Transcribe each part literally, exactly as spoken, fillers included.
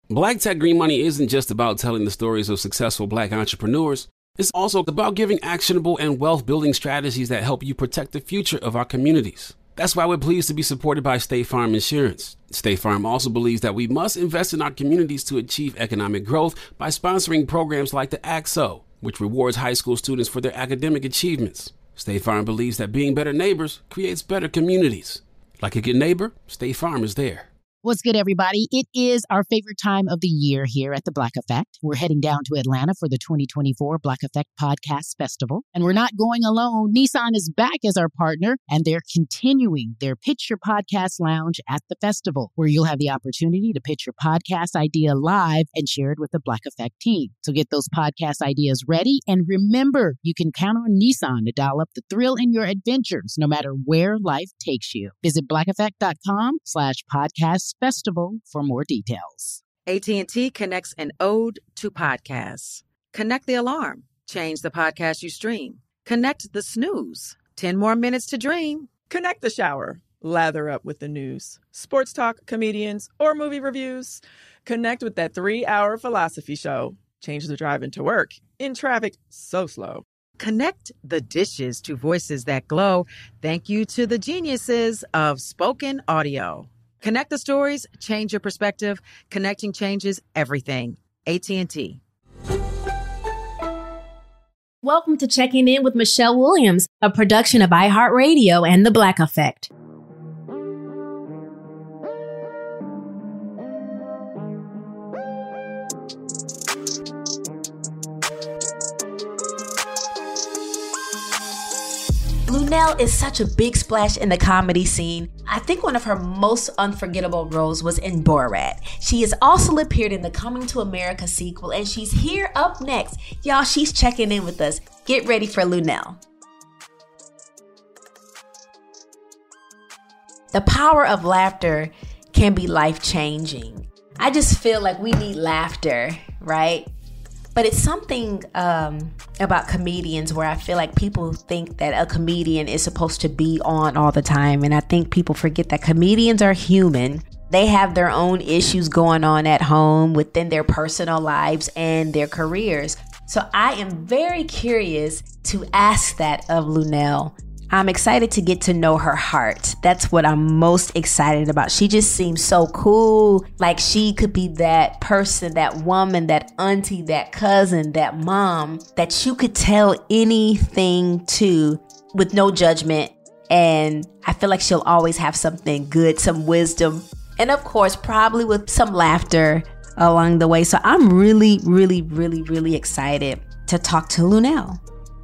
Black Tech Green Money isn't just about telling the stories of successful Black entrepreneurs. It's also about giving actionable and wealth-building strategies that help you protect the future of our communities. That's why we're pleased to be supported by State Farm Insurance. State Farm also believes that we must invest in our communities to achieve economic growth by sponsoring programs like the A C S O, which rewards high school students for their academic achievements. State Farm believes that being better neighbors creates better communities. Like a good neighbor, State Farm is there. What's good, everybody? It is our favorite time of the year here at the Black Effect. We're heading down to Atlanta for the twenty twenty-four Black Effect Podcast Festival. And we're not going alone. Nissan is back as our partner, and they're continuing their Pitch Your Podcast Lounge at the festival, where you'll have the opportunity to pitch your podcast idea live and share it with the Black Effect team. So get those podcast ideas ready. And remember, you can count on Nissan to dial up the thrill in your adventures, no matter where life takes you. Visit blackeffect.com slash podcast festival for more details. A T and T connects an ode to podcasts. Connect the alarm. Change the podcast you stream. Connect the snooze. ten more minutes to dream. Connect the shower. Lather up with the news. Sports talk, comedians, or movie reviews. Connect with that three-hour philosophy show. Change the drive into work in traffic so slow. Connect the dishes to voices that glow. Thank you to the geniuses of spoken audio. Connect the stories, change your perspective. Connecting changes everything. A T and T. Welcome to Checking In with Michelle Williams, a production of iHeartRadio and The Black Effect. Luenell is such a big splash in the comedy scene. I think one of her most unforgettable roles was in Borat. She has also appeared in the Coming to America sequel, and she's here up next. Y'all, she's checking in with us. Get ready for Luenell. The power of laughter can be life-changing. I just feel like we need laughter, right? But it's something um, about comedians where I feel like people think that a comedian is supposed to be on all the time. And I think people forget that comedians are human. They have their own issues going on at home, within their personal lives and their careers. So I am very curious to ask that of Luenell. I'm excited to get to know her heart. That's what I'm most excited about. She just seems so cool. Like she could be that person, that woman, that auntie, that cousin, that mom that you could tell anything to with no judgment. And I feel like she'll always have something good, some wisdom, and of course, probably with some laughter along the way. So I'm really, really, really, really excited to talk to Luenell.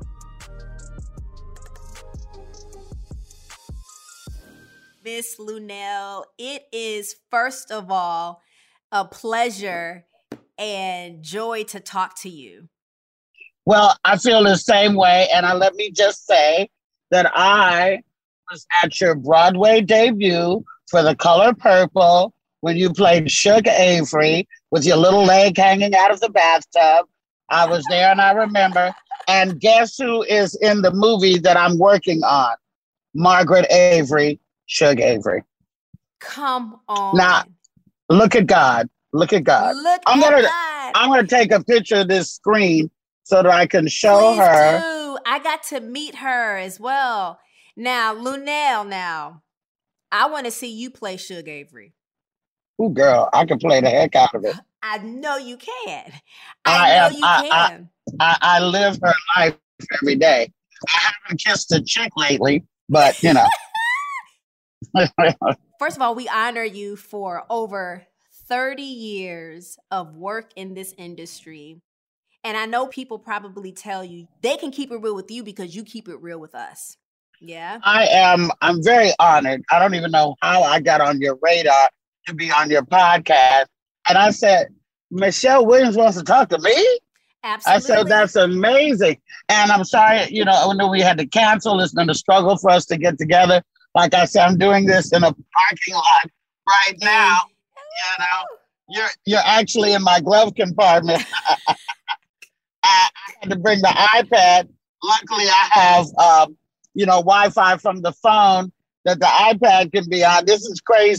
Miss Luenell, it is first of all a pleasure and joy to talk to you. Well, I feel the same way, and I, let me just say that I was at your Broadway debut for The Color Purple when you played Shug Avery with your little leg hanging out of the bathtub. I was there, and I remember. And guess who is in the movie that I'm working on? Margaret Avery. Shug Avery. Come on. Now, look at God. Look at God. Look I'm at gonna, God. I'm going to take a picture of this screen so that I can show Please her. do. I got to meet her as well. Now, Luenell, now, I want to see you play Shug Avery. Ooh, girl, I can play the heck out of it. I know you can. I, I know am, you I, can. I, I, I live her life every day. I haven't kissed a chick lately, but, you know. First of all, we honor you for over thirty years of work in this industry. And I know people probably tell you they can keep it real with you because you keep it real with us. Yeah. I am, I'm very honored. I don't even know how I got on your radar to be on your podcast. And I said, Michelle Williams wants to talk to me? Absolutely. I said, that's amazing. And I'm sorry, you know, I know we had to cancel. It's been a struggle for us to get together. Like I said, I'm doing this in a parking lot right now. You know, you're you're actually in my glove compartment. I, I had to bring the iPad. Luckily, I have, um, you know, Wi-Fi from the phone that the iPad can be on. This is crazy.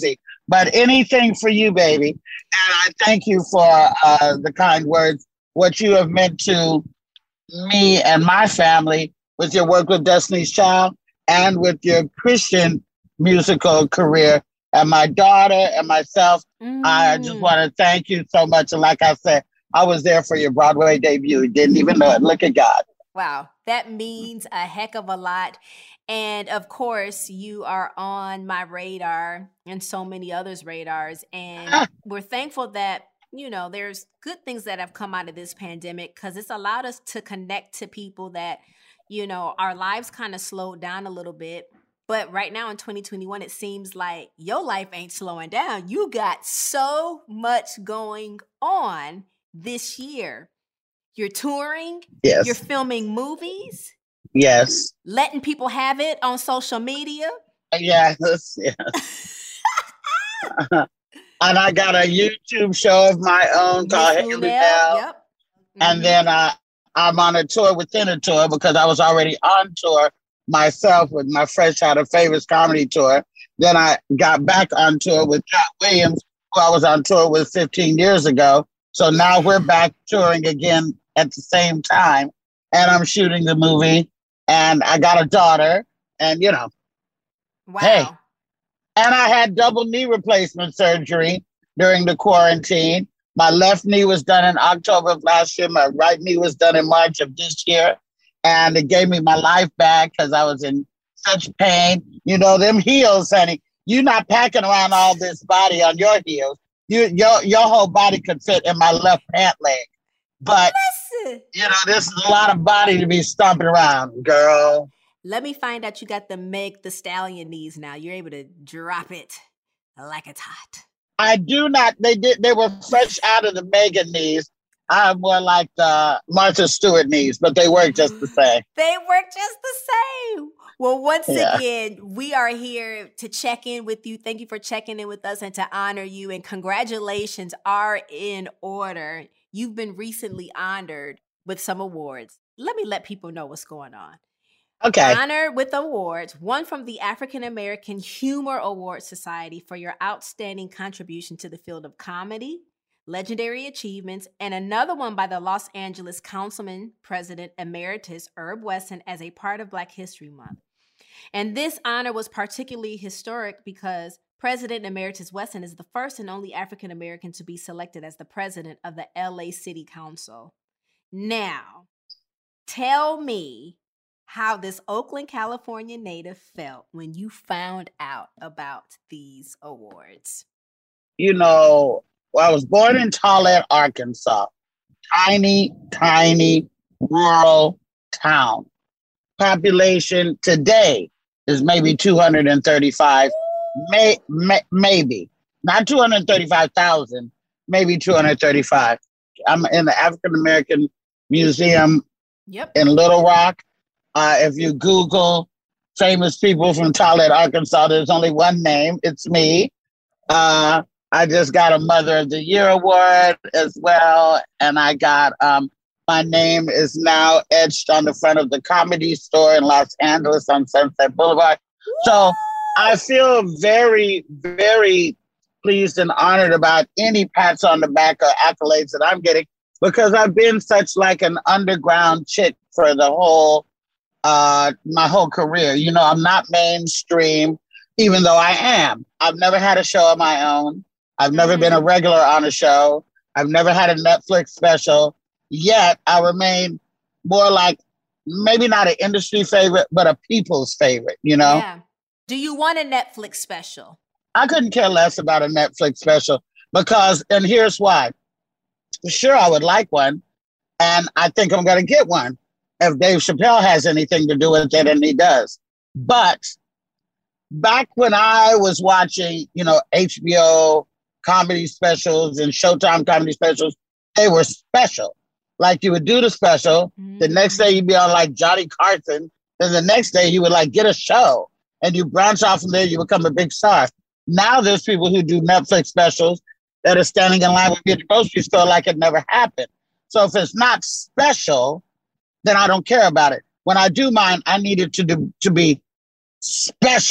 But anything for you, baby. And I thank you for uh, the kind words, what you have meant to me and my family with your work with Destiny's Child and with your Christian musical career. And my daughter and myself, mm. I just want to thank you so much. And like I said, I was there for your Broadway debut. Didn't even know it. Look at God. Wow. That means a heck of a lot. And of course, you are on my radar and so many others' radars. And ah. we're thankful that, you know, there's good things that have come out of this pandemic because it's allowed us to connect to people that, you know, our lives kind of slowed down a little bit. But right now in twenty twenty-one, it seems like your life ain't slowing down. You got so much going on this year. You're touring. Yes. You're filming movies. Yes. Letting people have it on social media. Yes. Yes. And I got a YouTube show of my own called Haley Bell. Yep. Mm-hmm. And then uh, I'm on a tour within a tour because I was already on tour myself with my Fresh Out of Favors comedy tour. Then I got back on tour with Cat Williams, who I was on tour with fifteen years ago. So now we're back touring again at the same time. And I'm shooting the movie. And I got a daughter. And, you know, wow. Hey. And I had double knee replacement surgery during the quarantine. My left knee was done in October of last year. My right knee was done in March of this year. And it gave me my life back because I was in such pain. You know, them heels, honey, you're not packing around all this body on your heels. You, your, your whole body could fit in my left pant leg. But, Listen. you know, this is a lot of body to be stomping around, girl. Let me find out you got the Meg the Stallion knees now. You're able to drop it like it's hot. I do not. They did. They were fresh out of the Megan knees. I'm more like the Martha Stewart knees, but they work just the same. They work just the same. Well, once Yeah. again, we are here to check in with you. Thank you for checking in with us and to honor you. And congratulations are in order. You've been recently honored with some awards. Let me let people know what's going on. Okay. Honored with awards, one from the African American Humor Award Society for your outstanding contribution to the field of comedy, legendary achievements, and another one by the Los Angeles Councilman President Emeritus Herb Wesson as a part of Black History Month. And this honor was particularly historic because President Emeritus Wesson is the first and only African American to be selected as the president of the L A City Council. Now, tell me how this Oakland, California native felt when you found out about these awards. You know, well, I was born in Tolland, Arkansas. Tiny, tiny, rural town. Population today is maybe two hundred thirty-five, may, may, maybe. Not two hundred thirty-five thousand, maybe two hundred thirty-five. I'm in the African American Museum Yep. in Little Rock. Uh, if you Google famous people from Tolland, Arkansas, there's only one name. It's me. Uh, I just got a Mother of the Year award as well. And I got, um, my name is now etched on the front of the Comedy Store in Los Angeles on Sunset Boulevard. So I feel very, very pleased and honored about any pats on the back or accolades that I'm getting because I've been such like an underground chick for the whole Uh, my whole career. You know, I'm not mainstream, even though I am. I've never had a show of my own. I've never been a regular on a show. I've never had a Netflix special. Yet I remain more like maybe not an industry favorite, but a people's favorite, you know? Yeah. Do you want a Netflix special? I couldn't care less about a Netflix special because, and here's why. Sure, I would like one. And I think I'm going to get one if Dave Chappelle has anything to do with it, and he does. But back when I was watching, you know, H B O comedy specials and Showtime comedy specials, they were special. Like you would do the special, mm-hmm. the next day you'd be on like Johnny Carson, then the next day you would like get a show, and you branch off from there, you become a big star. Now there's people who do Netflix specials that are standing in line with me at the grocery store like it never happened. So if it's not special, then I don't care about it. When I do mine, I need it to do, to be special,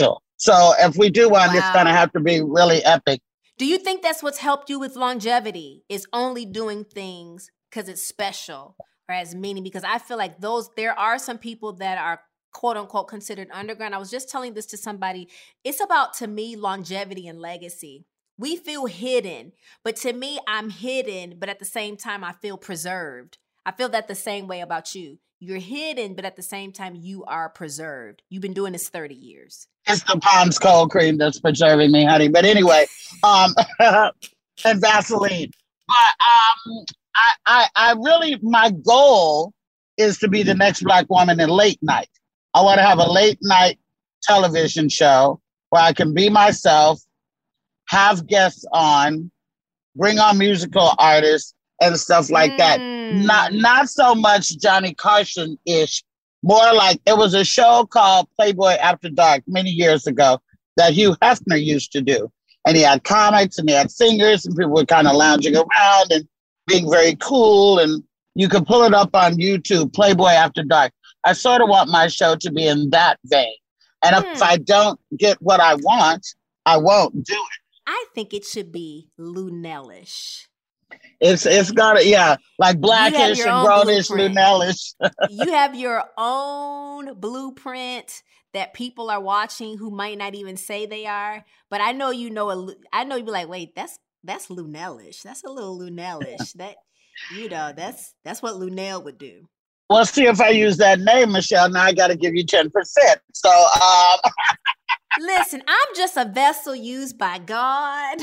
So if we do one, Wow. it's going to have to be really epic. Do you think that's what's helped you with longevity, is only doing things because it's special or has meaning? Because I feel like those, there are some people that are quote unquote considered underground. I was just telling this to somebody. It's about, to me, longevity and legacy. We feel hidden, but to me, I'm hidden, but at the same time, I feel preserved. I feel that the same way about you. You're hidden, but at the same time, you are preserved. You've been doing this thirty years. It's the Pond's cold cream that's preserving me, honey. But anyway, um, and Vaseline. But um, I, I, I really, my goal is to be the next Black woman in late night. I want to have a late night television show where I can be myself, have guests on, bring on musical artists and stuff like mm. that. Not not so much Johnny Carson-ish, more like it was a show called Playboy After Dark many years ago that Hugh Hefner used to do. And he had comics and he had singers and people were kind of lounging around and being very cool. And you could pull it up on YouTube, Playboy After Dark. I sort of want my show to be in that vein. And mm. if I don't get what I want, I won't do it. I think it should be Lunellish. It's it's got to, yeah, like blackish and brownish, Lunellish. You have your own blueprint that people are watching who might not even say they are. But I know you know, a, I know you'd be like, wait, that's that's Lunellish. That's a little Lunellish. That, you know, that's that's what Lunell would do. Well, see if I use that name, Michelle. Now I got to give you ten percent. So, um... listen, I'm just a vessel used by God.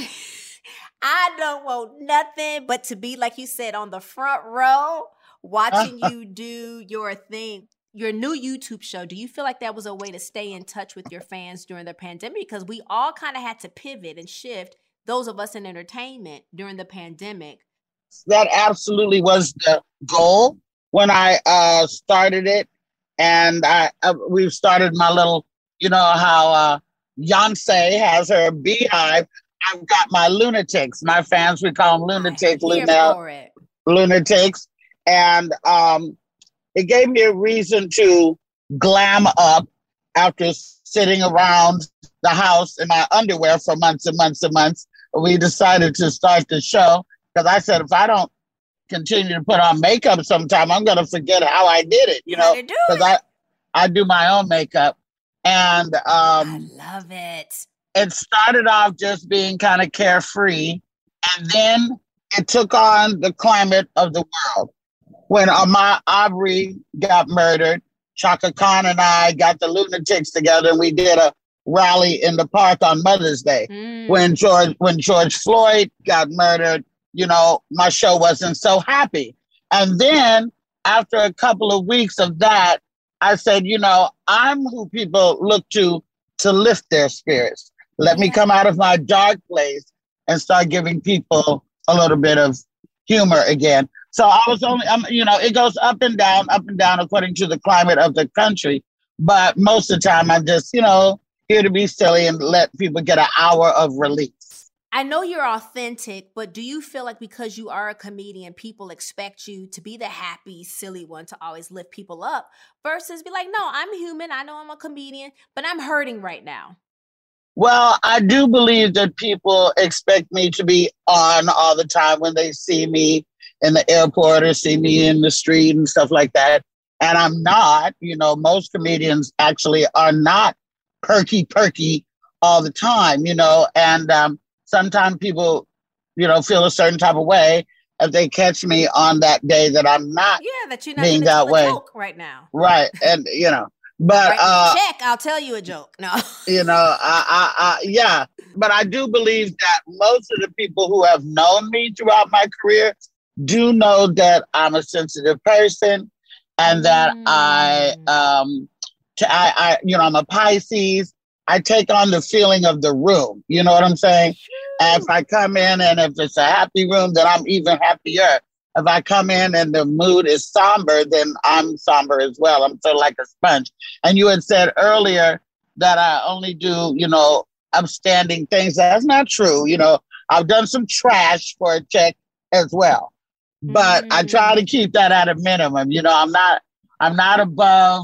I don't want nothing but to be, like you said, on the front row, watching you do your thing. Your new YouTube show, do you feel like that was a way to stay in touch with your fans during the pandemic? Because we all kind of had to pivot and shift, those of us in entertainment during the pandemic. That absolutely was the goal when I uh, started it. And I uh, we've started my little, you know how uh, Beyonce has her beehive. I've got my lunatics. My fans, we call them lunatics, Lunell, lunatics. And um, it gave me a reason to glam up after sitting around the house in my underwear for months and months and months. We decided to start the show because I said, if I don't continue to put on makeup sometime, I'm going to forget how I did it, you know, because I, I do my own makeup. And um, I love it. It started off just being kind of carefree, and then it took on the climate of the world. When Ahmaud Arbery got murdered, Chaka Khan and I got the lunatics together and we did a rally in the park on Mother's Day. Mm. When George when George Floyd got murdered, you know, my show wasn't so happy. And then after a couple of weeks of that, I said, you know, I'm who people look to to lift their spirits. Let me come out of my dark place and start giving people a little bit of humor again. So I was only, um, you know, it goes up and down, up and down according to the climate of the country. But most of the time, I'm just, you know, here to be silly and let people get an hour of relief. I know you're authentic, but do you feel like because you are a comedian, people expect you to be the happy, silly one to always lift people up versus be like, no, I'm human. I know I'm a comedian, but I'm hurting right now. Well, I do believe that people expect me to be on all the time when they see me in the airport or see me in the street and stuff like that. And I'm not, you know, most comedians actually are not perky, perky all the time, you know, and um, sometimes people, you know, feel a certain type of way if they catch me on that day that I'm not, yeah, that you're not being that way joke right now. Right. And, you know, but uh, check, I'll tell you a joke. No, you know, I, I, I, yeah, but I do believe that most of the people who have known me throughout my career do know that I'm a sensitive person and that mm. I, um, t- I, I, you know, I'm a Pisces. I take on the feeling of the room. You know what I'm saying? And if I come in and if it's a happy room, then I'm even happier. If I come in and the mood is somber, then I'm somber as well. I'm sort of like a sponge. And you had said earlier that I only do, you know, upstanding things. That's not true. You know, I've done some trash for a check as well. But mm. I try to keep that at a minimum. You know, I'm not, I'm not above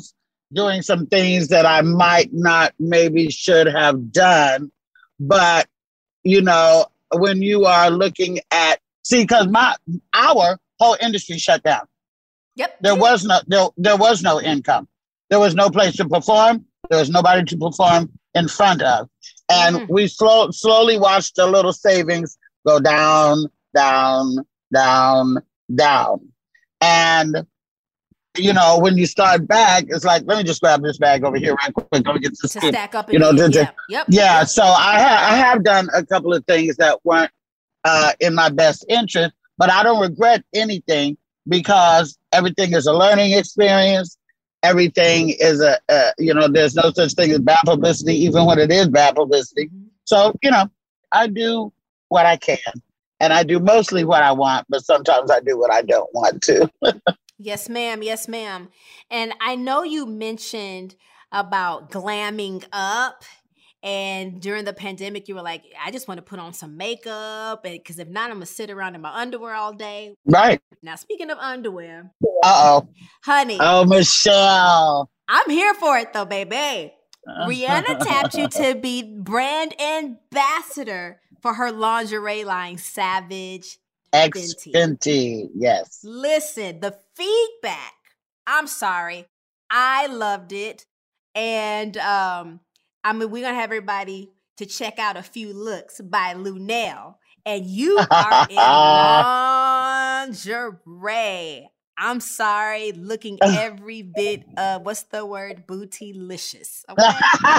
doing some things that I might not maybe should have done. But, you know, when you are looking at, see, because my our whole industry shut down. Yep. There was no there, there was no income. There was no place to perform. There was nobody to perform in front of. And mm. we slow, slowly watched the little savings go down, down, down, down. And, you know, when you start back, it's like, let me just grab this bag over here right quick. Let me get this to kid. stack up. You know, yeah. to, Yep. yeah. Yep. So I, ha- I have done a couple of things that weren't uh, in my best interest, but I don't regret anything because everything is a learning experience. Everything is a, uh, you know, there's no such thing as bad publicity, even when it is bad publicity. So, you know, I do what I can. And I do mostly what I want, but sometimes I do what I don't want to. Yes, ma'am. Yes, ma'am. And I know you mentioned about glamming up. And during the pandemic, you were like, I just want to put on some makeup. Because if not, I'm going to sit around in my underwear all day. Right. Now, speaking of underwear. Uh-oh. Honey. Oh, Michelle. I'm here for it, though, baby. Rihanna tapped you to be brand ambassador for her lingerie line, Savage X Fenty. Yes. Listen, the feedback, I'm sorry. I loved it. And um, I mean, we're going to have everybody to check out a few looks by Lunel. And you are in lingerie. I'm sorry, looking every bit of, what's the word? Bootylicious. Okay?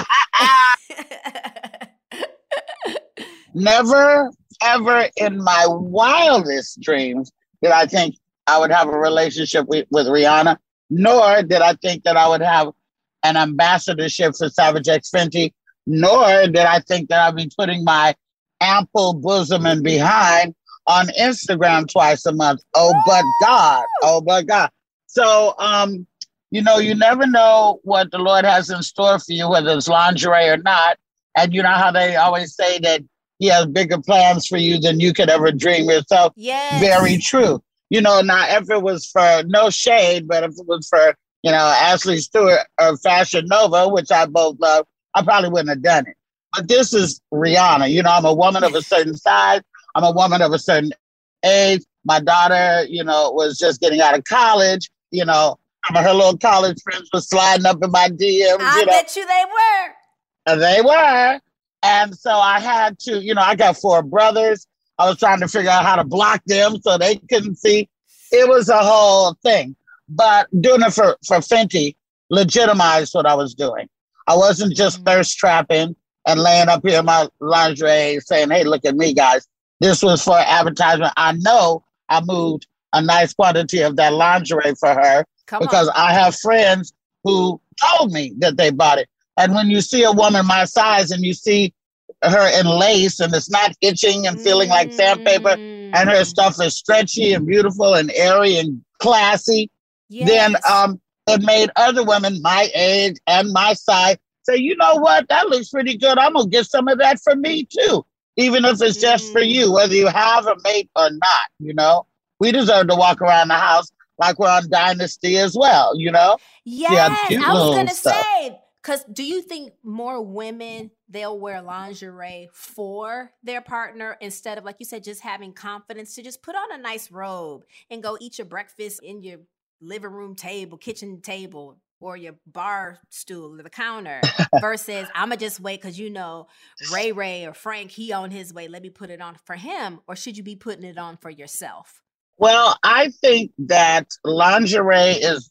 Never, ever in my wildest dreams did I think I would have a relationship with, with Rihanna, nor did I think that I would have an ambassadorship for Savage X Fenty, nor did I think that I'd be putting my ample bosom and behind on Instagram twice a month. Oh, but God. Oh, but God. So, um, you know, you never know what the Lord has in store for you, whether it's lingerie or not. And you know how they always say that he has bigger plans for you than you could ever dream yourself. Yes. Very true. You know, now if it was for no shade, but if it was for, you know, Ashley Stewart or Fashion Nova, which I both love, I probably wouldn't have done it. But this is Rihanna. You know, I'm a woman of a certain size. I'm a woman of a certain age. My daughter, you know, was just getting out of college. You know, her little college friends were sliding up in my D Ms. I you know. bet you they were. And they were. And so I had to, you know, I got four brothers. I was trying to figure out how to block them so they couldn't see. It was a whole thing. But doing it for, for Fenty legitimized what I was doing. I wasn't just thirst trapping and laying up here in my lingerie saying, hey, look at me, guys. This was for advertisement. I know I moved a nice quantity of that lingerie for her Come because on. I have friends who told me that they bought it. And when you see a woman my size and you see her in lace and it's not itching and feeling like sandpaper Mm. and her stuff is stretchy and beautiful and airy and classy, Yes. then um, it made other women my age and my size say, you know what, that looks pretty good. I'm going to get some of that for me too, even if it's just for you, whether you have a mate or not, you know. We deserve to walk around the house like we're on Dynasty as well, you know. Yes, Yeah, cute I was little gonna stuff. say, because do you think more women they'll wear lingerie for their partner instead of, like you said, just having confidence to just put on a nice robe and go eat your breakfast in your living room table, kitchen table, or your bar stool or the counter versus I'ma just wait because you know Ray Ray or Frank, he on his way, let me put it on for him, or should you be putting it on for yourself? Well, I think that lingerie is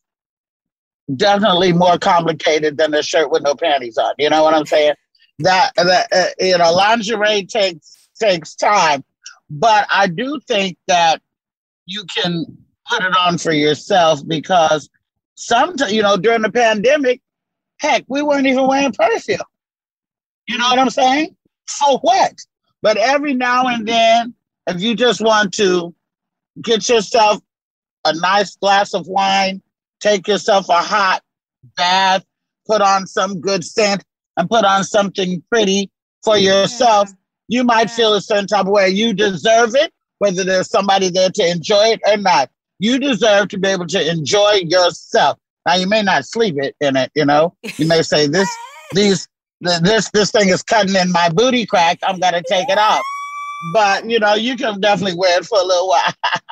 definitely more complicated than a shirt with no panties on. You know what I'm saying? That, that uh, you know, lingerie takes takes time, but I do think that you can put it on for yourself because sometimes, you know, during the pandemic, heck, we weren't even wearing perfume. You know what I'm saying? For what? But every now and then, if you just want to get yourself a nice glass of wine, take yourself a hot bath, put on some good scent, and put on something pretty for yourself, you might feel a certain type of way. You deserve it, whether there's somebody there to enjoy it or not. You deserve to be able to enjoy yourself. Now you may not sleep it in it, you know. You may say this, these, th- this, this thing is cutting in my booty crack. I'm gonna take it off. But you know, you can definitely wear it for a little while.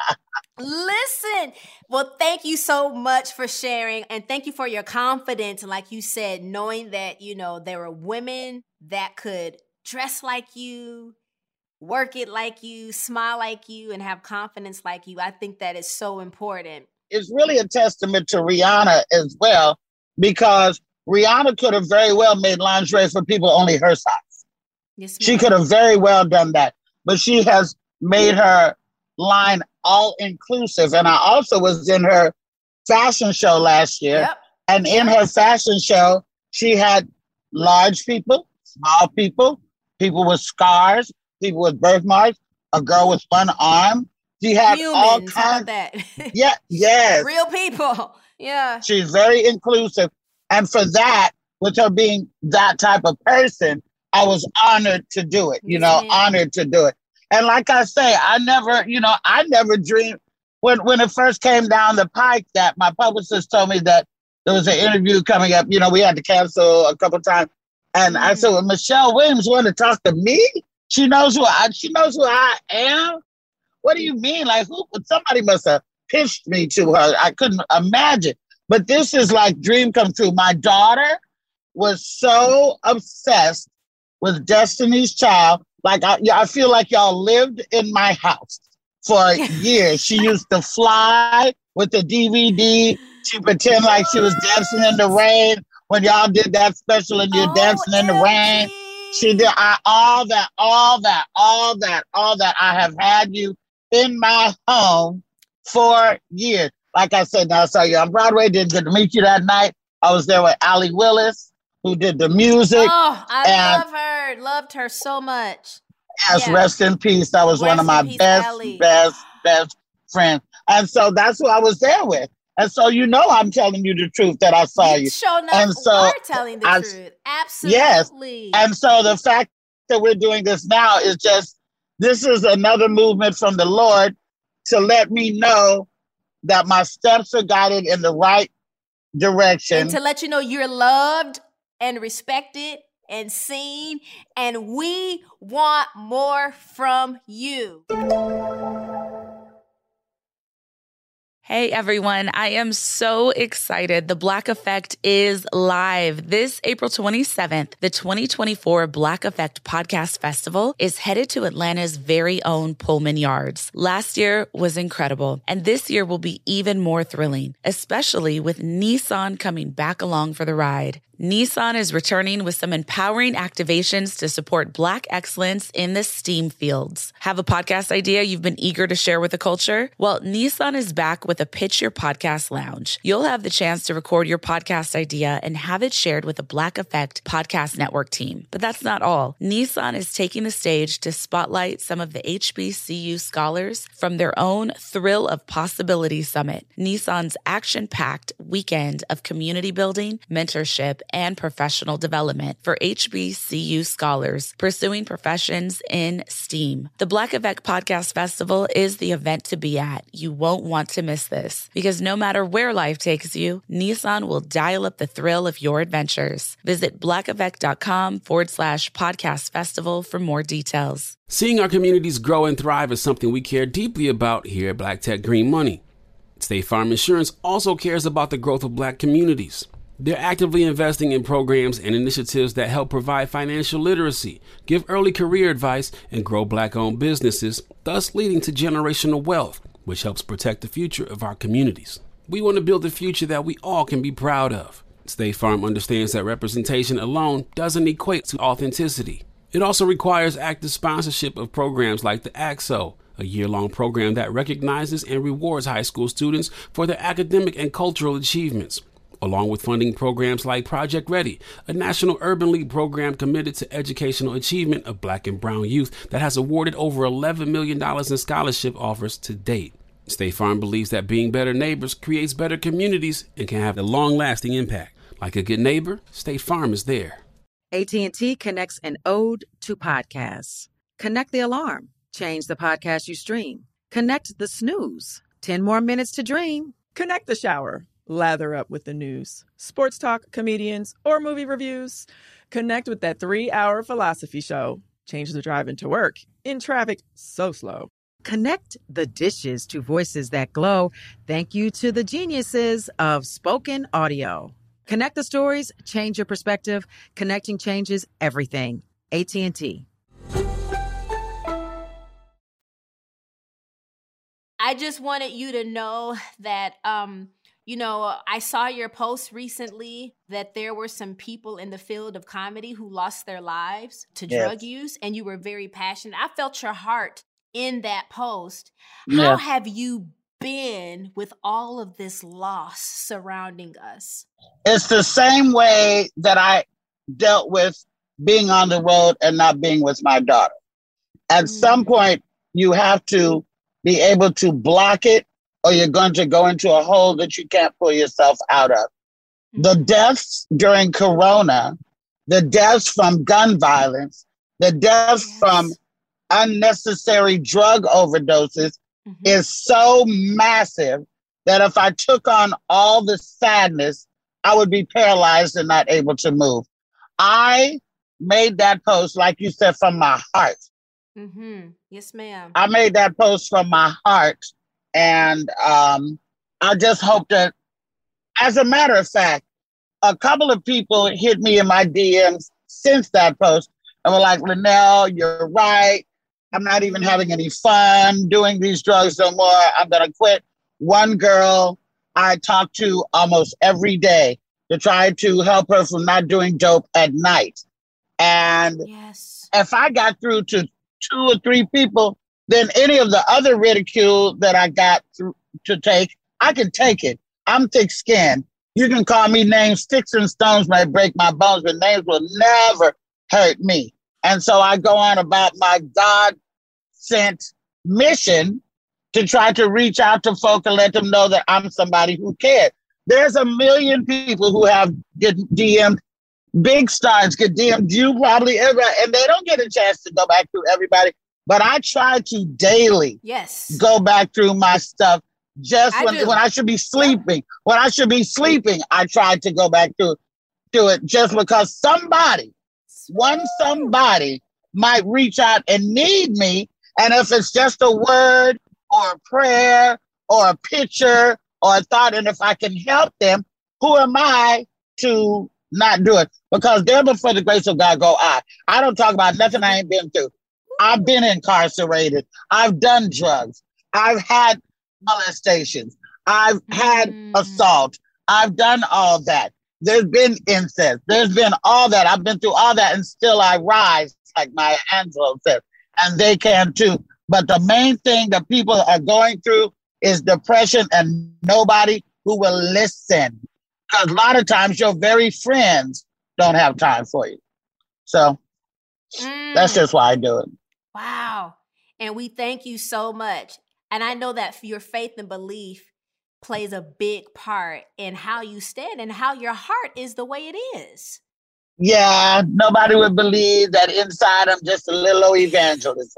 Listen, well, thank you so much for sharing, and thank you for your confidence. Like you said, knowing that you know there were women that could dress like you, work it like you, smile like you, and have confidence like you. I think that is so important. It's really a testament to Rihanna as well, because Rihanna could have very well made lingerie for people only her size. Yes, she could have very well done that, but she has made her line all inclusive. And I also was in her fashion show last year. Yep. And in her fashion show, she had large people, small people, people with scars, people with birthmarks, a girl with one arm. She had Humans, all how kinds. about that? Yeah, yes. Real people. Yeah. She's very inclusive. And for that, with her being that type of person, I was honored to do it, you know, Yeah. honored to do it. And like I say, I never, you know, I never dreamed when, when it first came down the pike that my publicist told me that there was an interview coming up. You know, we had to cancel a couple of times. And I said, well, Michelle Williams wanted to talk to me? She knows who I, she knows who I am? What do you mean? Like, who? Somebody must have pitched me to her. I couldn't imagine. But this is like dream come true. My daughter was so obsessed with Destiny's Child. Like, I, yeah, I feel like y'all lived in my house for years. She used to fly with the D V D. She pretend like she was dancing in the rain when y'all did that special and you're Oh, dancing in the rain. She did I, all that, all that, all that, all that. I have had you in my home for years. Like I said, now I saw you on Broadway. Did good to meet you that night. I was there with Allie Willis, who did the music. Oh, I and love her. Loved her so much. Yes, Yeah. rest in peace. That was Rest one of in my peace, best, Allie. best, best friends. And so that's who I was there with. And so you know I'm telling you the truth that I saw you. Sure enough, And so are telling the I- truth. Absolutely. Yes. And so the fact that we're doing this now is just, this is another movement from the Lord to let me know that my steps are guided in the right direction. And to let you know you're loved and respected and seen, and we want more from you. Hey everyone, I am so excited. The Black Effect is live. This April twenty-seventh, the twenty twenty-four Black Effect Podcast Festival is headed to Atlanta's very own Pullman Yards. Last year was incredible, and this year will be even more thrilling, especially with Nissan coming back along for the ride. Nissan is returning with some empowering activations to support Black excellence in the STEAM fields. Have a podcast idea you've been eager to share with the culture? Well, Nissan is back with a Pitch Your Podcast Lounge. You'll have the chance to record your podcast idea and have it shared with the Black Effect Podcast Network team. But that's not all. Nissan is taking the stage to spotlight some of the H B C U scholars from their own Thrill of Possibility Summit, Nissan's action-packed weekend of community building, mentorship, and professional development for H B C U scholars pursuing professions in STEAM. The Black Effect Podcast Festival is the event to be at. You won't want to miss this because no matter where life takes you, Nissan will dial up the thrill of your adventures. Visit blackeffect.com forward slash podcast festival for more details. Seeing our communities grow and thrive is something we care deeply about here at Black Tech Green Money. State Farm Insurance also cares about the growth of Black communities. They're actively investing in programs and initiatives that help provide financial literacy, give early career advice, and grow Black-owned businesses, thus leading to generational wealth, which helps protect the future of our communities. We want to build a future that we all can be proud of. State Farm understands that representation alone doesn't equate to authenticity. It also requires active sponsorship of programs like the A X O, a year-long program that recognizes and rewards high school students for their academic and cultural achievements, along with funding programs like Project Ready, a National Urban League program committed to educational achievement of Black and brown youth that has awarded over eleven million dollars in scholarship offers to date. State Farm believes that being better neighbors creates better communities and can have a long-lasting impact. Like a good neighbor, State Farm is there. A T and T connects an ode to podcasts. Connect the alarm. Change the podcast you stream. Connect the snooze. ten more minutes to dream. Connect the shower. lather up with the news, sports talk, comedians, or movie reviews. Connect with that three-hour philosophy show. Change the drive into work in traffic so slow. Connect the dishes to voices that glow. Thank you to the geniuses of spoken audio. Connect the stories, change your perspective. Connecting changes everything. A T and T. I just wanted you to know that, um, you know, I saw your post recently that there were some people in the field of comedy who lost their lives to Yes. drug use, and you were very passionate. I felt your heart in that post. Yeah. How have you been with all of this loss surrounding us? It's the same way that I dealt with being on the road and not being with my daughter. At mm. some point, you have to be able to block it, or you're going to go into a hole that you can't pull yourself out of. Mm. The deaths during Corona, the deaths from gun violence, the deaths yes. from unnecessary drug overdoses mm-hmm. is so massive that if I took on all the sadness, I would be paralyzed and not able to move. I made that post, like you said, from my heart. Mm-hmm. Yes, ma'am. I made that post from my heart. And um, I just hope that, as a matter of fact, a couple of people hit me in my D Ms since that post and were like, Linnell, you're right. I'm not even having any fun doing these drugs no more. I'm going to quit. One girl I talk to almost every day to try to help her from not doing dope at night. And yes. if I got through to two or three people, then any of the other ridicule that I got through to take, I can take it. I'm thick-skinned. You can call me names. Sticks and stones might break my bones, but names will never hurt me. And so I go on about my God-sent mission to try to reach out to folk and let them know that I'm somebody who cares. There's a million people who have get D M'd. Big stars get D M'd you probably ever, and they don't get a chance to go back through everybody. But I try to daily yes. go back through my stuff just I when, do. when I should be sleeping. When I should be sleeping, I try to go back through, through it just because somebody, one somebody might reach out and need me. And if it's just a word or a prayer or a picture or a thought, and if I can help them, who am I to not do it? Because there before the grace of God go I. I don't talk about nothing I ain't been through. I've been incarcerated. I've done drugs. I've had molestations. I've had mm. assault. I've done all that. There's been incest. There's been all that. I've been through all that, and still I rise, like Maya Angelou said, and they can too. But the main thing that people are going through is depression, and nobody who will listen. Because a lot of times your very friends don't have time for you. So mm. that's just why I do it. Wow. And we thank you so much. And I know that your faith and belief plays a big part in how you stand and how your heart is the way it is. Yeah, nobody would believe that inside I'm just a little old evangelist.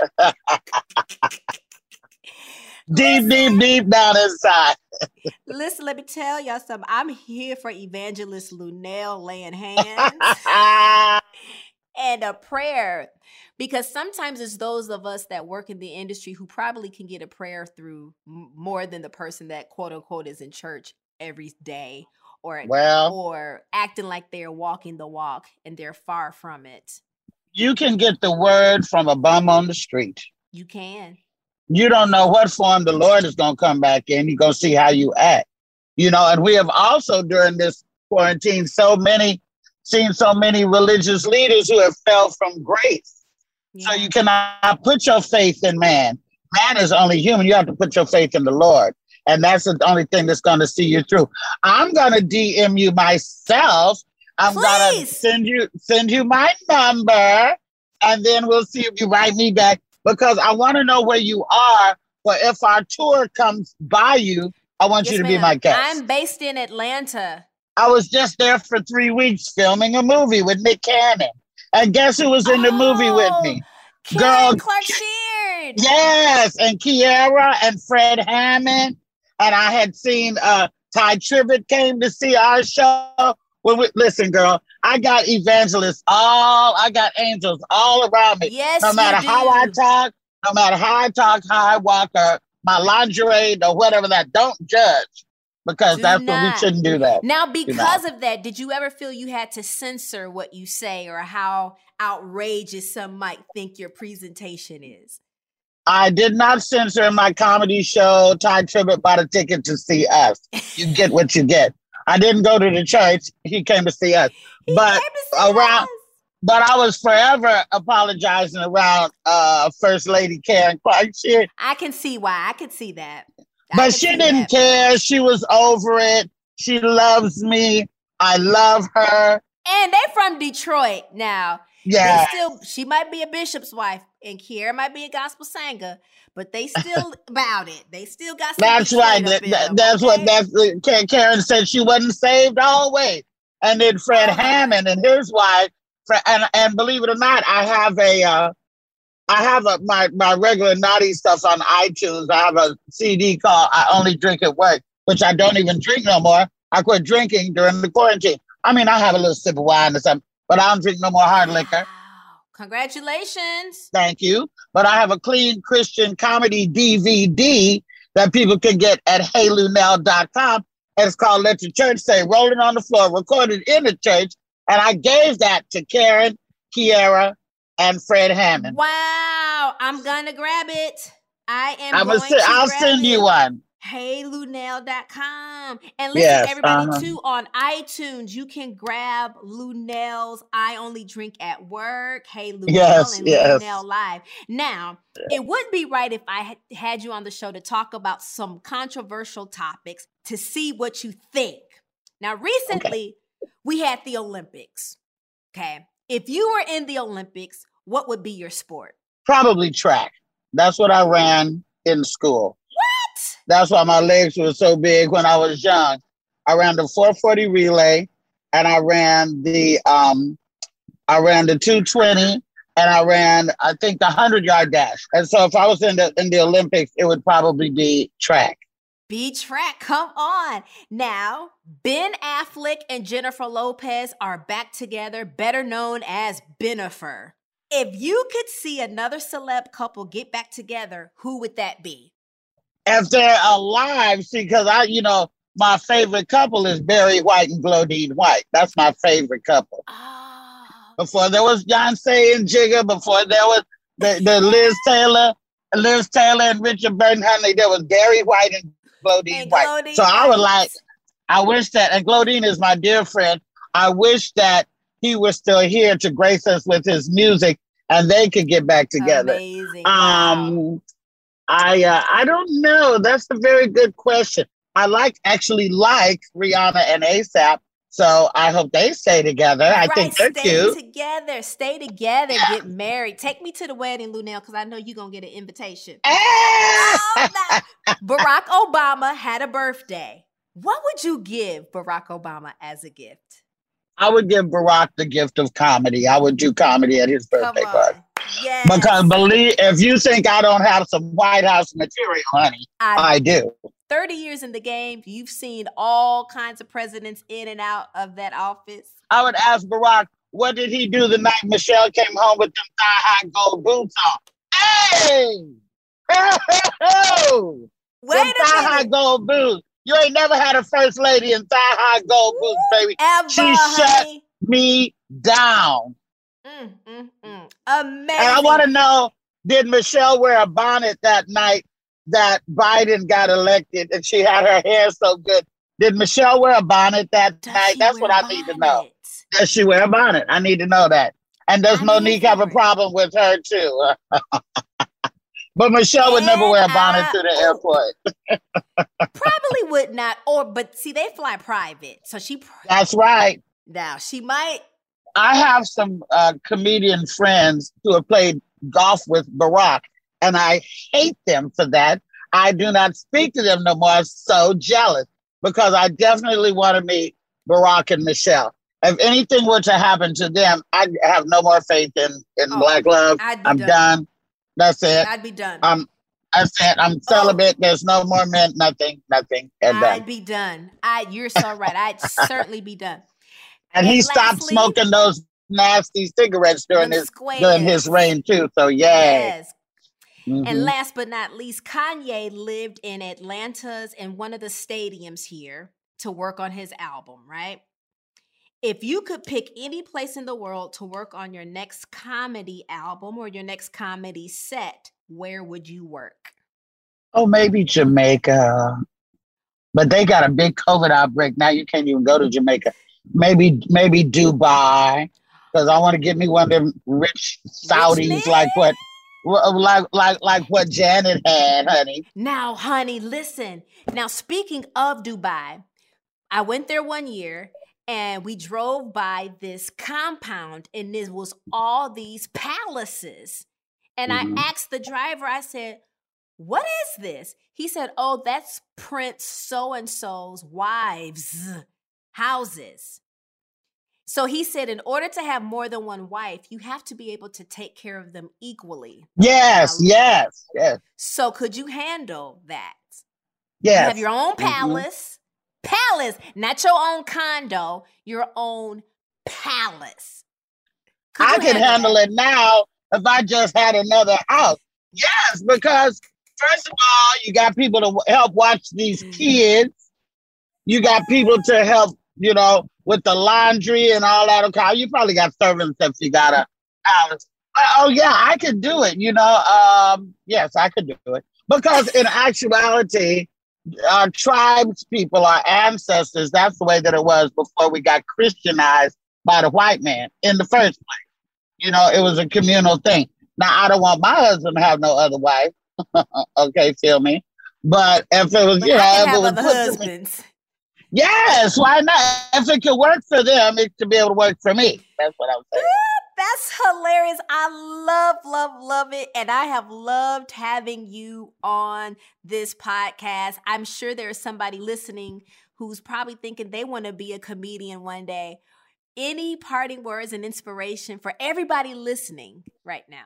Deep, deep, deep down inside. Listen, let me tell y'all something. I'm here for Evangelist Linnell laying hands and a prayer. Because sometimes it's those of us that work in the industry who probably can get a prayer through m- more than the person that quote unquote is in church every day or, well, or acting like they're walking the walk and they're far from it. You can get the word from a bum on the street. You can. You don't know what form the Lord is going to come back in. You're going to see how you act. You know, and we have also during this quarantine so many, seen so many religious leaders who have fell from grace. Yeah. So you cannot put your faith in man. Man is only human. You have to put your faith in the Lord. And that's the only thing that's going to see you through. I'm going to D M you myself. I'm going to send you send you my number. And then we'll see if you write me back. Because I want to know where you are. But if our tour comes by you, I want yes, you to ma'am. be my guest. I'm based in Atlanta. I was just there for three weeks filming a movie with Nick Cannon. And guess who was in the oh, movie with me? Girl, Clark Sheard. Yes, and Kiara and Fred Hammond. And I had seen uh, Ty Tribbett came to see our show. When we, listen, girl, I got evangelists all, I got angels all around me. Yes, no matter you how do. I talk, no matter how I talk, how I walk, or my lingerie, or whatever that, don't judge. Because Do that's not. what we shouldn't do that. Now, because of that, did you ever feel you had to censor what you say or how outrageous some might think your presentation is? I did not censor in my comedy show. Ty Tribbett bought a ticket to see us. You get what you get. I didn't go to the church. He came to see us. He but came to see around, us. but I was forever apologizing around uh, First Lady Karen Clark. She, I can see why. I can see that. I but can she see didn't that. care. She was over it. She loves me. I love her. And they're from Detroit now. Yeah. They still, she might be a bishop's wife, and Kiera might be a gospel singer, but they still about it. They still got some That's Detroit right. up That, in that- them, that's okay? what that's uh, Karen said. She wasn't saved always. And then Fred Uh-huh. Hammond and his wife. Fre- And and believe it or not, I have a uh, I have a my my regular naughty stuff on iTunes. I have a C D called "I Only Drink at Work," which I don't even drink no more. I quit drinking during the quarantine. I mean, I have a little sip of wine or something, but I don't drink no more hard liquor. Wow. Congratulations. Thank you. But I have a clean Christian comedy D V D that people can get at hey lunel dot com. And it's called Let the Church Say, Rolling on the Floor, recorded in the church. And I gave that to Karen, Kiera, and Fred Hammond. Wow. I'm going to grab it. I am I'm going a, to I'll grab send it. you one. hey lunel dot com. And listen, Yes, everybody, uh-huh. too, on iTunes, you can grab Lunel's I Only Drink at Work, Hey Lunel, Yes, and yes. Lunel Live. Now, it would be right if I had- had you on the show to talk about some controversial topics to see what you think. Now, recently, we had the Olympics, okay? If you were in the Olympics, what would be your sport? Probably track. That's what I ran in school. What? That's why my legs were so big when I was young. I ran the four forty relay, and I ran the um, I ran the two twenty, and I ran I think the hundred yard dash. And so if I was in the in the Olympics, it would probably be track. Be track, come on. Now, Ben Affleck and Jennifer Lopez are back together, better known as Bennifer. If you could see another celeb couple get back together, who would that be? If they're alive, see, because I, you know, my favorite couple is Barry White and Glodine White. That's my favorite couple. Oh, Before there was Beyonce and Jigga, before there was the, the Liz Taylor, Liz Taylor and Richard Burton Honey, there was Barry White and Glodine And White. Glodine So I would White. like, I wish that, and Glodine is my dear friend. I wish that he was still here to grace us with his music, and they could get back together. amazing. Wow. Um, I uh, I don't know. That's a very good question. I like actually like Rihanna and ASAP, so I hope they stay together. I right, think they're stay cute. together. Stay together. Get married. Take me to the wedding, Lunel, because I know you're going to get an invitation. Ah! Oh, no. Barack Obama had a birthday. What would you give Barack Obama as a gift? I would give Barack the gift of comedy. I would do comedy at his birthday Come party. on. Yes. Because believe, if you think I don't have some White House material, honey, I, I do. thirty years in the game, you've seen all kinds of presidents in and out of that office. I would ask Barack, what did he do the night Michelle came home with them thigh-high gold boots on? Hey! Hey! Wait Them a thigh-high minute. gold boots. You ain't never had a first lady in thigh-high gold boots, baby. Ever, She shut honey. me down. Mm, mm, mm. Amazing. And I want to know, did Michelle wear a bonnet that night that Biden got elected and she had her hair so good? Did Michelle wear a bonnet that Does night? she That's wear what a I need to know. bonnet? Does she wear a bonnet? I need to know that. And does I need Monique to have a hear it. problem with her too? But Michelle would never And wear a bonnet I- to the ooh. airport. Probably would not. Or, but see, they fly private. So she, pr- That's right. now she might. I have some uh, comedian friends who have played golf with Barack, and I hate them for that. I do not speak to them no more. I'm so jealous because I definitely want to meet Barack and Michelle. If anything were to happen to them, I have no more faith in, in Oh, Black love. I'd be I'm done. done. That's it. I'd be done. Um, I said, I'm celibate. Oh. There's no more men, nothing, nothing. And I'd done. be done. I, you're so right. I'd certainly be done. And, and he lastly, stopped smoking those nasty cigarettes during his squares. during his reign too. So yay. Yes. Mm-hmm. And last but not least, Kanye lived in Atlanta's in one of the stadiums here to work on his album, right? If you could pick any place in the world to work on your next comedy album or your next comedy set, where would you work? Oh, maybe Jamaica. But they got a big COVID outbreak. Now you can't even go to Jamaica. Maybe maybe Dubai, because I want to get me one of them rich Saudis rich like what like like like what Janet had, honey. Now, honey, listen. Now, speaking of Dubai, I went there one year and we drove by this compound and this was all these palaces. And mm-hmm. I asked the driver, I said, what is this? He said, oh, that's Prince so-and-so's wives' houses. So he said, in order to have more than one wife, you have to be able to take care of them equally. Yes, yes, yes. So could you handle that? Yes. You have your own palace, mm-hmm. palace, not your own condo, your own palace. Could I can handle, handle it now if I just had another house. Yes, because first of all, you got people to help watch these kids. You got people to help, you know, with the laundry and all that. Okay, you probably got servants if you got a house. Oh yeah, I could do it. You know, um, yes, I could do it because in actuality, our tribes people, our ancestors, that's the way that it was before we got Christianized by the white man in the first place. You know, it was a communal thing. Now, I don't want my husband to have no other wife. Okay, feel me? But if it was, but you know, I can if have it was other put husbands. To me, yes, why not? If it could work for them, it could be able to work for me. That's what I'm saying. That's hilarious. I love, love, love it. And I have loved having you on this podcast. I'm sure there's somebody listening who's probably thinking they want to be a comedian one day. Any parting words and inspiration for everybody listening right now?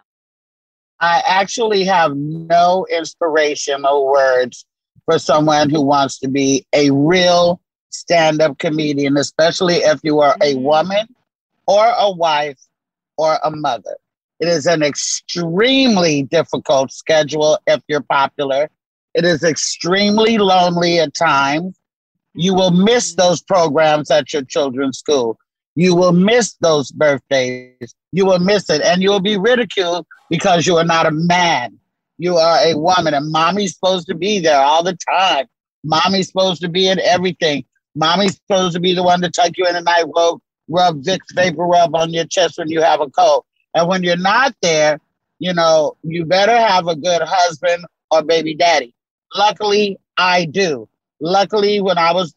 I actually have no inspirational words for someone who wants to be a real stand-up comedian, especially if you are a woman or a wife or a mother. It is an extremely difficult schedule if you're popular. It is extremely lonely at times. You will miss those programs at your children's school. You will miss those birthdays. You will miss it. And you will be ridiculed because you are not a man. You are a woman. And mommy's supposed to be there all the time. Mommy's supposed to be in everything. Mommy's supposed to be the one to tuck you in the night, rub, rub Vicks Vapor Rub on your chest when you have a cold. And when you're not there, you know, you better have a good husband or baby daddy. Luckily, I do. Luckily, when I was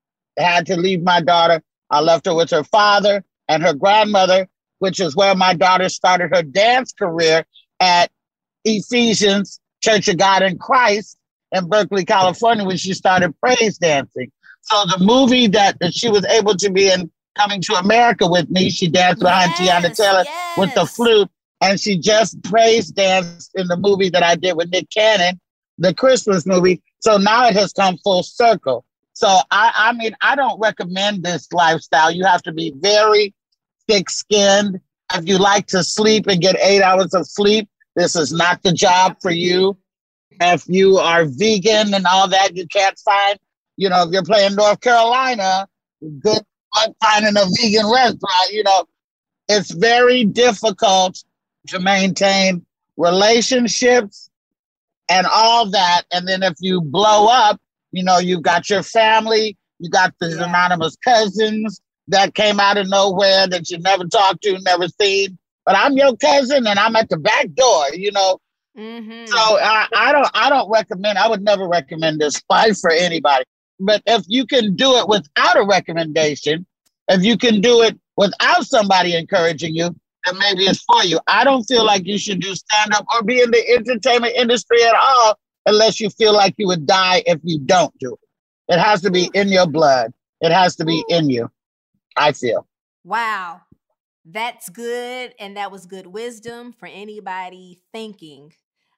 had to leave my daughter, I left her with her father and her grandmother, which is where my daughter started her dance career at Ephesians Church of God in Christ in Berkeley, California, when she started praise dancing. So the movie that, that she was able to be in, Coming to America with me, she danced behind yes, Tiana Taylor yes. with the flute, and she just praise danced in the movie that I did with Nick Cannon, the Christmas movie. So now it has come full circle. So I, I mean, I don't recommend this lifestyle. You have to be very thick-skinned. If you like to sleep and get eight hours of sleep, this is not the job for you. If you are vegan and all that, you can't find, you know, if you're playing North Carolina, good luck finding a vegan restaurant. You know, it's very difficult to maintain relationships and all that. And then if you blow up, you know, you've got your family, you got the yeah. anonymous cousins that came out of nowhere that you never talked to, never seen. But I'm your cousin and I'm at the back door, you know. Mm-hmm. So I, I don't I don't recommend, I would never recommend this fight for anybody. But if you can do it without a recommendation, if you can do it without somebody encouraging you, then maybe it's for you. I don't feel like you should do stand-up or be in the entertainment industry at all unless you feel like you would die if you don't do it. It has to be in your blood. It has to be in you, I feel. Wow. That's good. And that was good wisdom for anybody thinking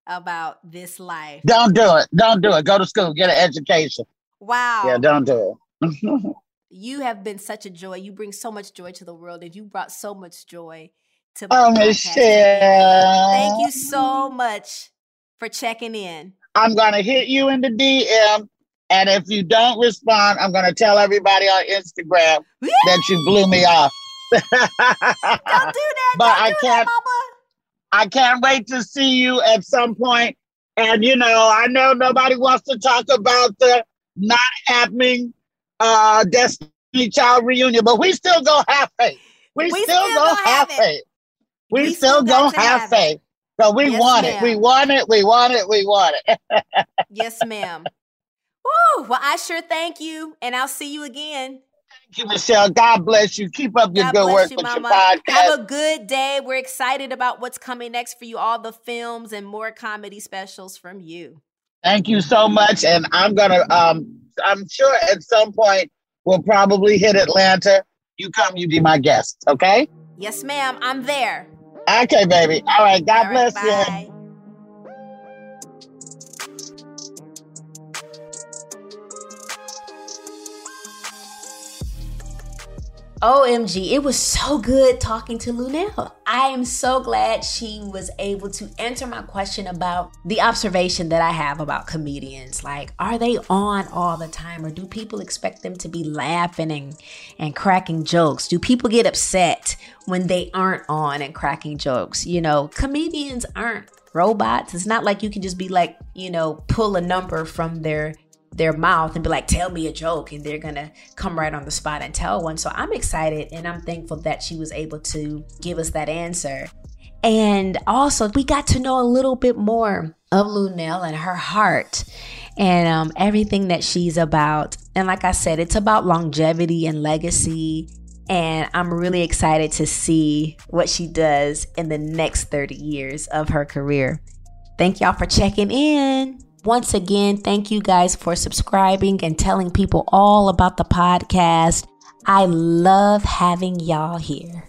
about this life. Don't do it. Don't do it. Go to school. Get an education. Wow. Yeah, don't do it. You have been such a joy. You bring so much joy to the world, and you brought so much joy to Oh, my podcast. Michelle. Thank you so much for checking in. I'm going to hit you in the D M. And if you don't respond, I'm going to tell everybody on Instagram that you blew me off. Don't do that. But Don't I do can't. that, Mama. I can't wait to see you at some point. And, you know, I know nobody wants to talk about the not happening uh, Destiny Child reunion, but we still gonna have faith. We, We still, still gonna gonna have have it. faith. We, We still, still got gonna to have, have it. faith. So we Yes, want it. ma'am. We want it. We want it. We want it. Yes, ma'am. Woo! Well, I sure thank you, and I'll see you again. Thank you, Michelle. God bless you. Keep up your God good bless work you, with Mama. your podcast. Have a good day. We're excited about what's coming next for you, all the films and more comedy specials from you. Thank you so much. And I'm gonna um I'm sure at some point we'll probably hit Atlanta. You come, you be my guest, okay? Yes, ma'am. I'm there. Okay, baby. All right. God All right, bless you. bye. O M G, it was so good talking to Luenell. I am so glad she was able to answer my question about the observation that I have about comedians. Like, are they on all the time, or do people expect them to be laughing and, and cracking jokes? Do people get upset when they aren't on and cracking jokes? You know, comedians aren't robots. It's not like you can just be like, you know, pull a number from their their mouth and be like, tell me a joke, and they're gonna come right on the spot and tell one. So I'm excited, and I'm thankful that she was able to give us that answer. And also, we got to know a little bit more of Luenell and her heart and um, everything that she's about. And like I said, it's about longevity and legacy, and I'm really excited to see what she does in the next thirty years of her career. Thank y'all for checking in. Once again, thank you guys for subscribing and telling people all about the podcast. I love having y'all here.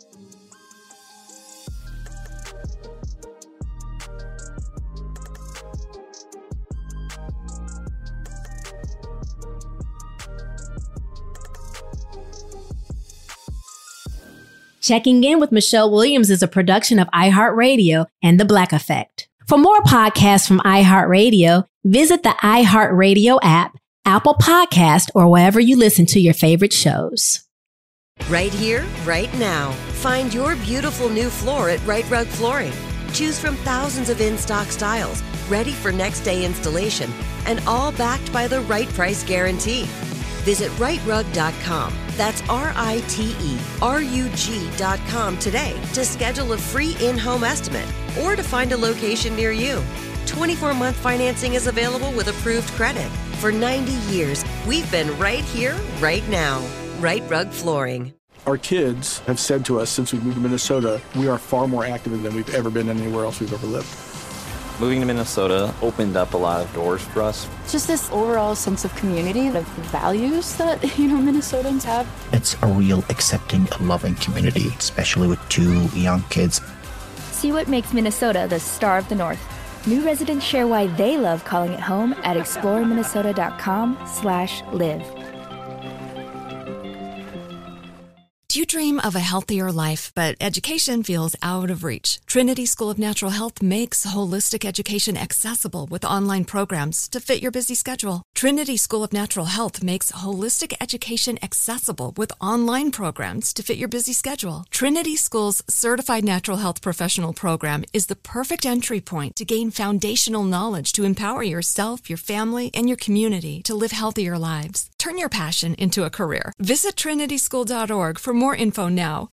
Checking In with Michelle Williams is a production of iHeartRadio and The Black Effect. For more podcasts from iHeartRadio, visit the iHeartRadio app, Apple Podcast, or wherever you listen to your favorite shows. Right here, right now. Find your beautiful new floor at Right Rug Flooring. Choose from thousands of in-stock styles, ready for next day installation, and all backed by the right price guarantee. Visit right rug dot com. That's R I T E R U G dot com today to schedule a free in-home estimate or to find a location near you. twenty-four month financing is available with approved credit. For ninety years, we've been right here, right now. Right Rug Flooring. Our kids have said to us since we moved to Minnesota, we are far more active than we've ever been anywhere else we've ever lived. Moving to Minnesota opened up a lot of doors for us. Just this overall sense of community, the values that, you know, Minnesotans have. It's a real accepting, loving community, especially with two young kids. See what makes Minnesota the star of the North. New residents share why they love calling it home at explore minnesota dot com slash live. Do you dream of a healthier life, but education feels out of reach? Trinity School of Natural Health makes holistic education accessible with online programs to fit your busy schedule. Trinity School of Natural Health makes holistic education accessible with online programs to fit your busy schedule. Trinity School's Certified Natural Health Professional Program is the perfect entry point to gain foundational knowledge to empower yourself, your family, and your community to live healthier lives. Turn your passion into a career. Visit trinity school dot org for more info now